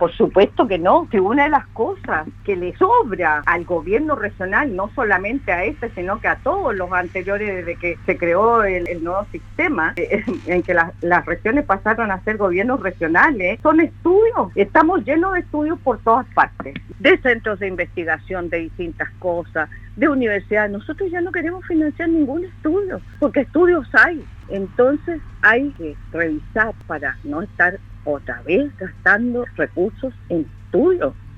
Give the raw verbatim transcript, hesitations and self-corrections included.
Por supuesto que no, que una de las cosas que le sobra al gobierno regional, no solamente a este, sino que a todos los anteriores desde que se creó el, el nuevo sistema, eh, en que las, las regiones pasaron a ser gobiernos regionales, son estudios. Estamos llenos de estudios por todas partes, de centros de investigación de distintas cosas, de universidades. Nosotros ya no queremos financiar ningún estudio, porque estudios hay. Entonces hay que revisar para no estar otra vez gastando recursos en estudios.